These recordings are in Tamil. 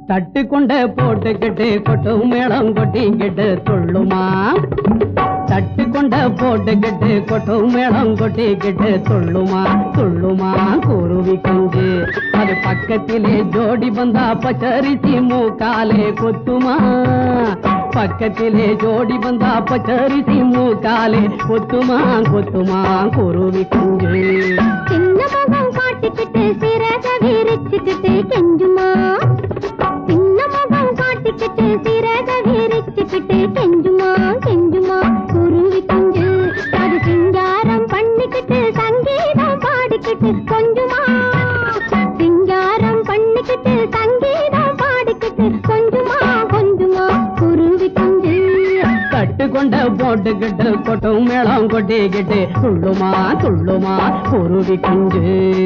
தட்டு கொண்ட போட்டுக்கிட்டு கொட்டும் மேளம் கொட்டிக்கிட்டு துள்ளுமா தட்டு கொண்ட போட்டுக்கிட்டு கொட்டும் மேளம் கொட்டிக்கிட்டு துள்ளுமா துள்ளுமா குருவி குஞ்சு அது பக்கத்திலே ஜோடி வந்தா பச்சரிசி மூக்காலே கொத்துமா பக்கத்திலே ஜோடி வந்தா பச்சரிசி மூக்காலே கொத்துமா கொத்துமா குருவி குஞ்சு சின்ன முகம் காட்டிக்கிட்டு சிறக விரிச்சுக்கிட்டு கெஞ்சுமா சின்ன முகம் காட்டிக்கிட்டு சிறக விரிச்சுக்கிட்டு கெஞ்சுமா கெஞ்சுமா குருவி குஞ்சு அது சிங்காரம் பண்ணிக்கிட்டு சங்கீதம் பாடிக்கிட்டு கொஞ்சுமா சிங்காரம் பண்ணிக்கிட்டு சங்கீதம் பாடிக்கிட்டு கொஞ்சுமா கொஞ்சுமா குருவி குஞ்சு தட்டு கொண்ட போட்டுக்கிட்டு கொட்டும் மேளம் கொட்டிக்கிட்டு துள்ளுமா துள்ளுமா குருவி குஞ்சு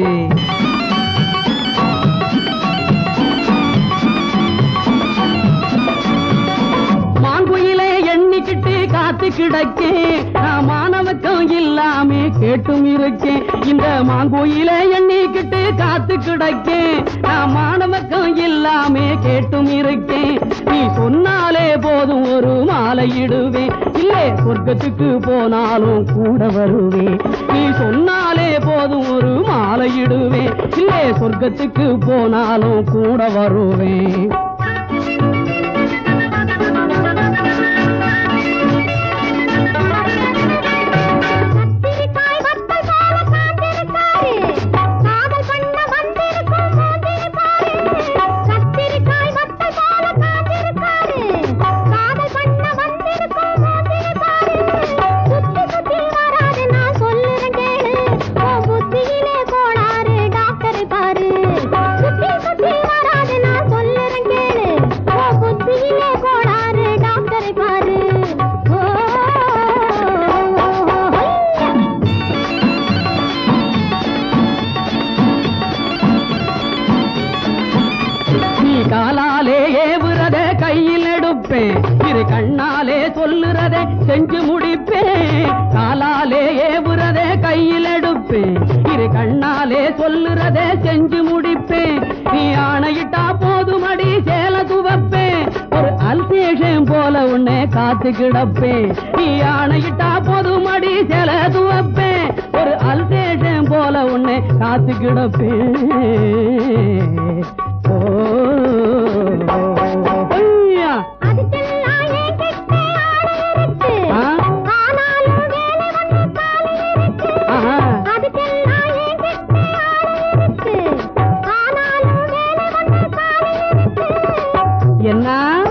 மாங்குயிலே எண்ணிக்கிட்டு காத்து கிடக்கேன் நான் மாணவக்கம் இல்லாமே கேட்டும் இருக்கேன் இந்த மாங்குயிலே எண்ணிக்கிட்டு காத்து கிடக்கேன் நான் மாணவக்கம் இல்லாமே கேட்டும் இருக்கேன் நீ சொன்னாலே போதும் ஒரு மாலையிடுவேன் இல்லை சொர்க்கத்துக்கு போனாலும் கூட வருவேன் நீ சொன்னாலே போதும் ஒரு மாலையிடுவேன் இல்லை சொர்க்கத்துக்கு போனாலும் கூட வருவேன் காலாலே ஏவுறத கையில் எடுப்பேன் இரு கண்ணாலே சொல்லுறதை செஞ்சு முடிப்பேன் காலாலே ஏவுறத கையில் எடுப்பேன் இரு கண்ணாலே சொல்லுறதை செஞ்சு முடிப்பேன் நீ ஆணையிட்டா போதுமடி சேல துவப்பேன் ஒரு அல்சேஷன் போல உன்னை காத்து கிடப்பேன் நீ ஆணையிட்டா போதுமடி சேல துவப்பேன் ஒரு அல்சேஷன் போல உன்னை காத்து கிடப்பேன் என்ன